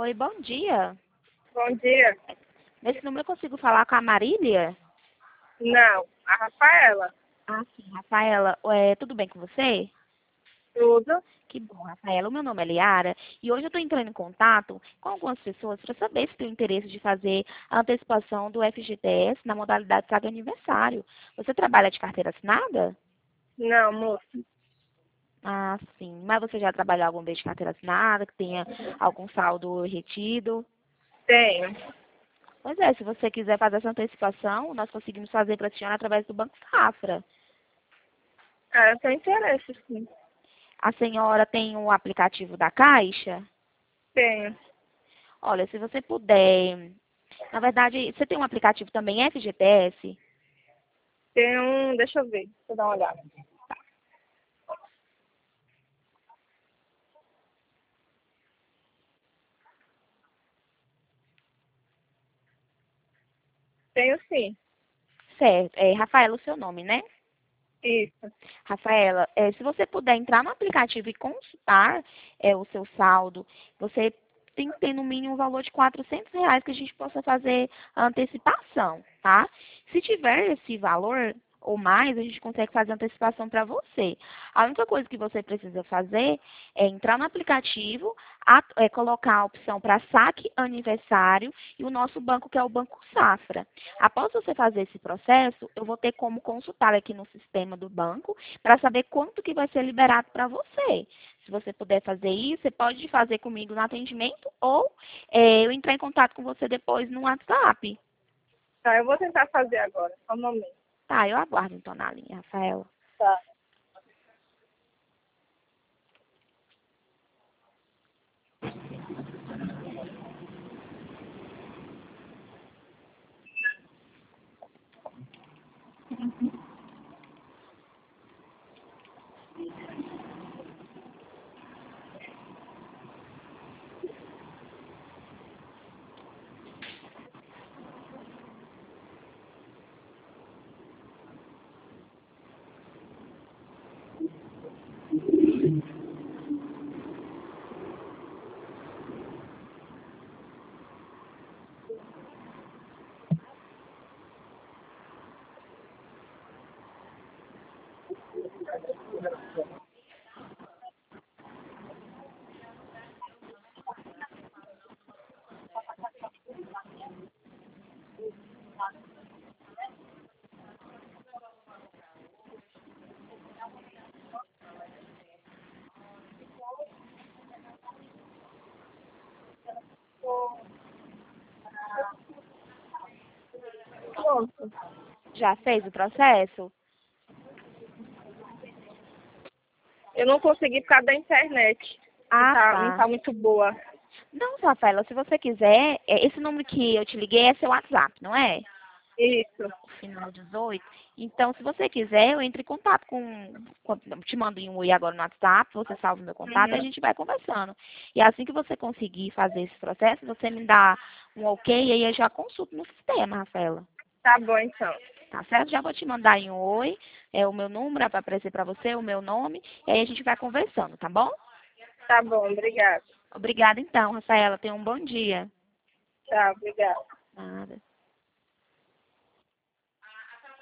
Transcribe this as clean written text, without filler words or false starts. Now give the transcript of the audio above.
Oi, bom dia. Bom dia. Nesse número eu consigo falar com a Marília? Não, a Rafaela. Ah, sim, Rafaela. Tudo bem com você? Tudo. Que bom, Rafaela. O meu nome é Liara e hoje eu estou entrando em contato com algumas pessoas para saber se tem interesse de fazer a antecipação do FGTS na modalidade Saga Aniversário. Você trabalha de carteira assinada? Não, moço. Ah, sim. Mas você já trabalhou alguma vez de carteira assinada, que tenha algum saldo retido? Tenho. Pois é, se você quiser fazer essa antecipação, nós conseguimos fazer para a senhora através do Banco Safra. Eu tenho interesse, sim. A senhora tem o aplicativo da Caixa? Tenho. Olha, se você puder. Na verdade, você tem um aplicativo também FGTS? Tenho um. Deixa eu ver. Deixa eu dar uma olhada. Tenho sim. Certo. Rafaela, o seu nome, né? Isso. Rafaela, se você puder entrar no aplicativo e consultar o seu saldo, você tem que ter no mínimo um valor de R$ 400 que a gente possa fazer a antecipação, tá? Se tiver esse valor ou mais, a gente consegue fazer a antecipação para você. A única coisa que você precisa fazer é entrar no aplicativo, colocar a opção para saque aniversário e o nosso banco, que é o Banco Safra. Após você fazer esse processo, eu vou ter como consultar aqui no sistema do banco para saber quanto que vai ser liberado para você. Se você puder fazer isso, você pode fazer comigo no atendimento ou eu entrar em contato com você depois no WhatsApp. Tá, eu vou tentar fazer agora. Só um momento. Tá, eu aguardo então na linha, Rafael. Tá. Pronto. Já fez o processo? Eu não consegui por causa da internet. Ah, Não tá. tá muito boa. Não, Rafaela, se você quiser, esse número que eu te liguei é seu WhatsApp, não é? Isso. O final 18. Então, se você quiser, eu entro em contato te mando um oi agora no WhatsApp, você salva o meu contato e a Uhum. gente vai conversando. E assim que você conseguir fazer esse processo, você me dá um ok e aí eu já consulto no sistema, Rafaela. Tá bom, então. Tá certo? Já vou te mandar aí um oi, o meu número para aparecer para você, o meu nome, e aí a gente vai conversando, tá bom? Tá bom, obrigada. Obrigada então, Rafaela. Tenha um bom dia. Tchau, obrigada. Nada.